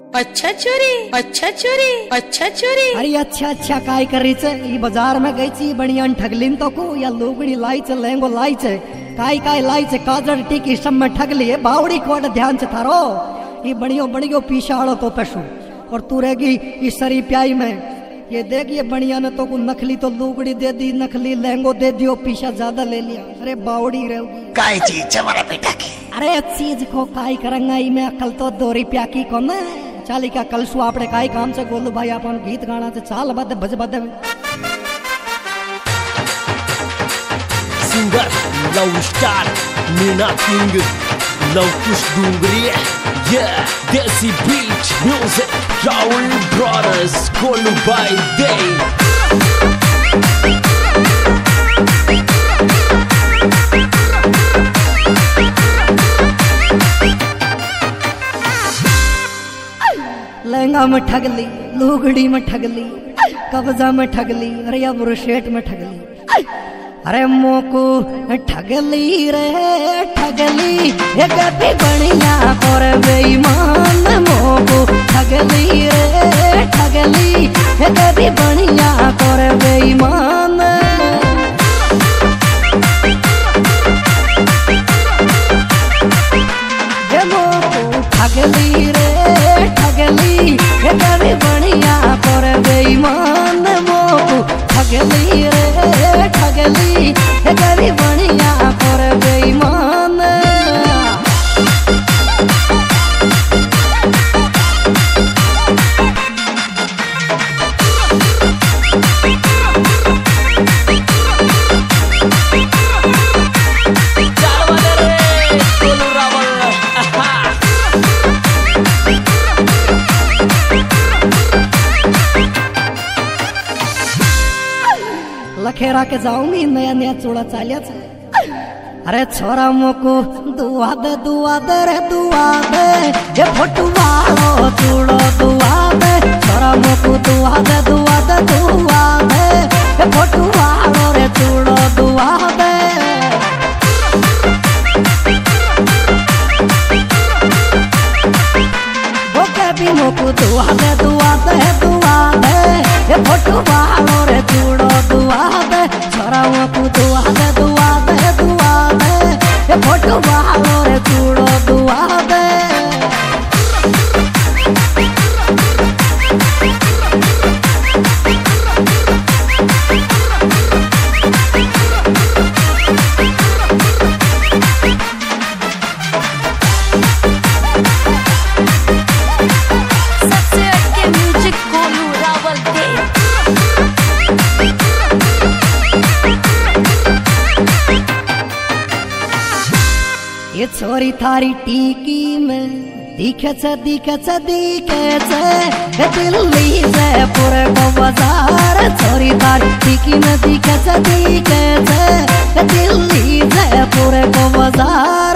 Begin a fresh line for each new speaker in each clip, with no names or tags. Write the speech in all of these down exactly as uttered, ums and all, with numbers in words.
अच्छा चोरी अच्छा चोरी अच्छा चोरी।
अरे अच्छा अच्छा काय करीच ई बाजार में गई ची बढ़िया ठगलिन तो को या लुगड़ी लाई छ लहंगो लाई छ काय काय लाई छ काजर टीकी सब में ठगली है बावड़ी कोड ध्यान से थारो ई बढ़ियो बढ़ियो पीछाड़ो तो पशु और तू रहेगी इस सरी प्याई में ये देख ये बढ़िया ने तो को नकली तो लुगड़ी दे दी नकली लहंगो दे दियो पीछा ज्यादा ले लिया। अरे बावड़ी रहेगी
काय चीज हमारा बेटा की।
अरे चीज को काय करंगा ई में अकल तो दो रुपया की को ना चाली का कल सु आपने काय काम से गोलू भाई अपन गीत गाना से चाल बद भज बद
singer love star Meena king Luv Kush Dungri yeah desi बीच म्यूजिक राहुल ब्रदर्स गोलू भाई दे
लहंगा में ठगली लुगड़ी में ठगली कब्जा में ठगली अरे या बुरशेट में ठगली अरे मोको ठगली रे ठगली ये कभी बढ़िया और बेईमान मोको ठगली रे ठगली ये कभी बढ़िया और बेईमान ये मोको ठगली रे ठगली ये कभी बढ़िया और बेईमान मोको ठगली रे ठगली ये कभी बढ़िया और बेईमान। लखेरा के जाऊंगी नया नया चूड़ा चालिया अरे छोरा मोको दुआ दे दुआ दे रे दुआ दे ये फोटुवालो चूड़ो दुआ दे छोरा मोको दुआ दे दुआ दे दुआ दे ये फोटुवालो रे चूड़ो दुआ दे वो कभी मोको दुआ दे दुआ दे दुआ दे ये फोटुवालो रे चूड़ो दुआ दे छोरा मोको दुआ दे दुआ दे दुआ दे ये फोटुवालो रे चूड़ो दुआ दे। ये छोरी थारी टीकी में दिखे छ दिखे छ दिखे छ दिल्ली जयपुर को बाजार छोरी थारी टीकी में दिखे छ दिखे छ दिल्ली जयपुर को बाजार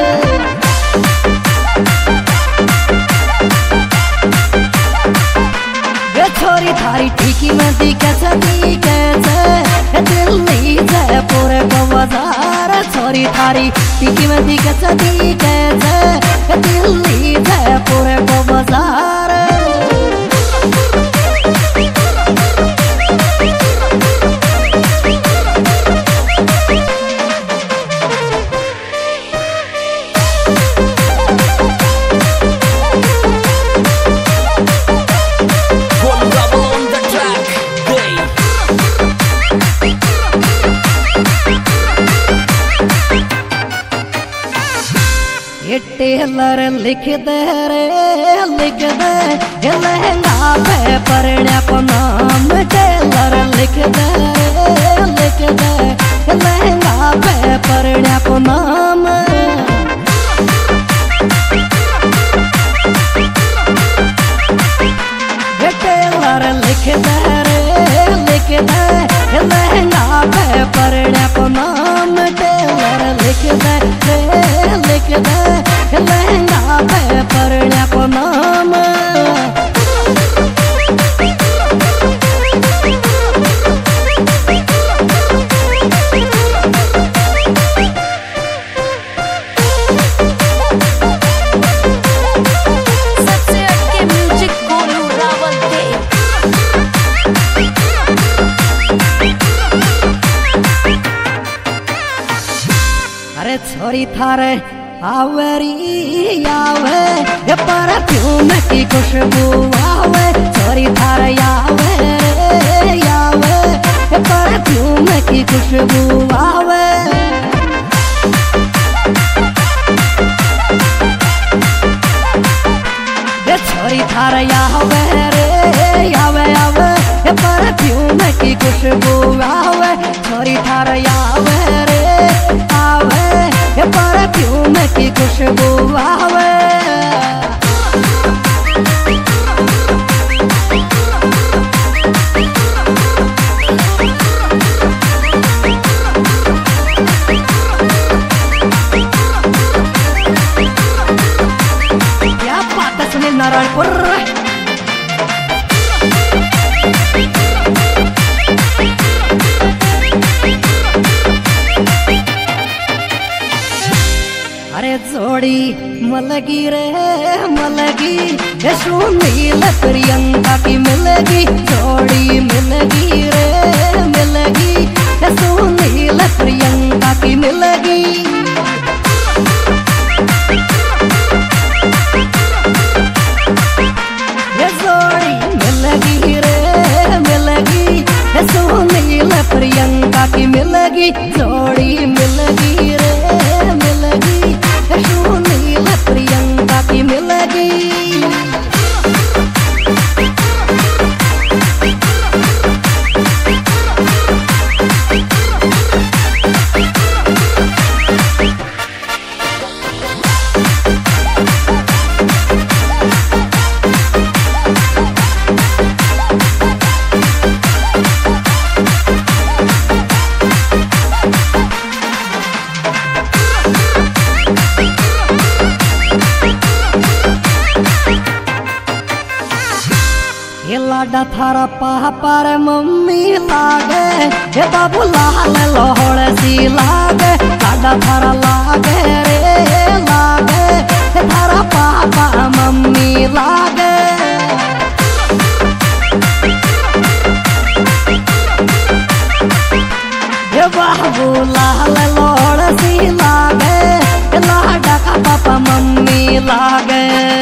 ये छोरी थारी टीकी में दिखे छ दिखे छ दिल्ली जयपुर को बाजार छोरी थारी टीकी में दिखे छ दिखे छ दिल्ली जयपुर को बाजार। ये टेलर लिख दे रे लिख दे ये लहंगा पे परण्या को नाम टेलर लिख दे रे लिख दे ये लहंगा पे परण्या को नाम ये टेलर लिख दे रे लिख दे ये लहंगा पे परण्या को नाम टेलर लिख दे रे लिख दे लहंगा पे परण्या को नाम।
सबसे हटके
छोरी थारे आवेरी आवे ये परफ्यूम की खुशबू आवे छोरी थारे आवे रे आवे ये परफ्यूम की खुशबू आवे ये छोरी थारे आवे रे आवे आवे ये परफ्यूम की खुशबू आवे छोरी थारे आवे रे आवे ये परफ्यूम की खुशबू आवे क्या बात है सुनील नारायणपुर अरे जोड़ी मलगी रे मलगी यशु नील प्रियंका की मिलगी जोड़ी मिलगी रे मिलगी यशु नील प्रियंका की मिलगी ये जोड़ी मिलगी रे मिलगी यशु नील प्रियंका की मिलगी जोड़ी मिलगी रे मिलगी यशु नील प्रियंका की मिलगी लाडा थारा पापा रे मम्मी लागे हे बाबू लाल लोहड़ सी लागे लाडा थारा लागे रे लागे हे थारा पापा मम्मी लागे हे बाबू लाल लोहड़ सी लागे लाडा का पापा मम्मी लागे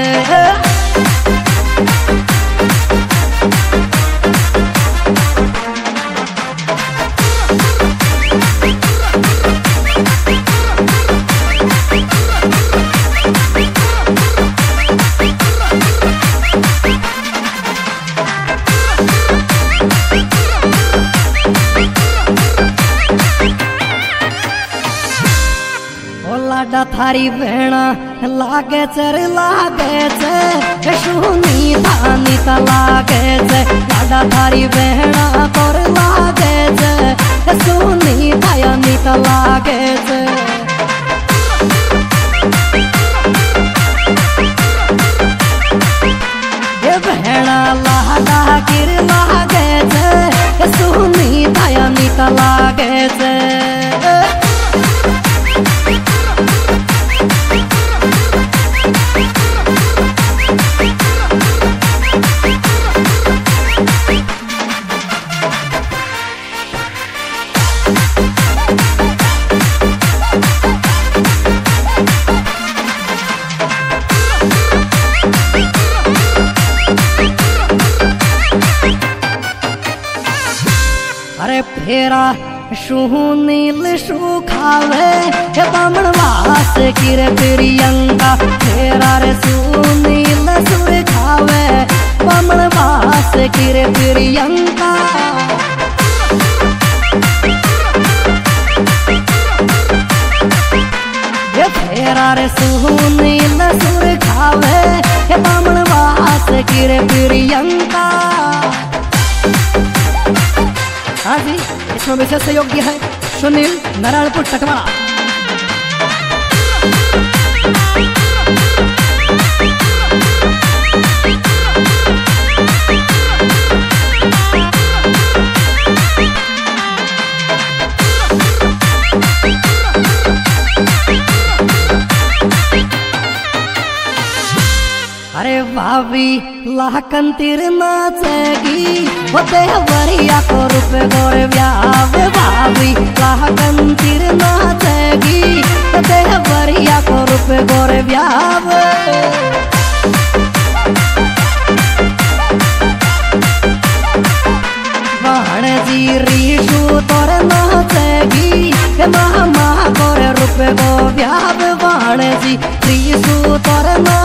लाडा थारी भेणा लागे चर लागे छे शुनी धानी ता लागे छे लाडा थारी भेणा तोर लागे छे शुनी धानी ता लागे छे ये भेणा लाडा गिर लागे छे शुनी धानी ता लागे छे अरे फेरा शू नील शू खावे हे बामण वास की रे प्रियंका फेरा रे शू नील सुर खावे बामण वास की रे प्रियंका ये फेरा रे शू नील सुर खावे हे बामण वास की रे प्रियंका। हाँ जी, इसमें विशेष सहयोग दिया है सुनील नारायणपुर टकवा। अरे भाभी लाखन तिर नाचेगी वो देवरिया को रुपए गोरे व्याव भाभी लाखन तिर नाचेगी वो देव तोरे ब्याव वाणे जी रीशु तोरे नाचेगी मामा तोरे रुपए गो ब्याव वाणे जी रीशु तोरे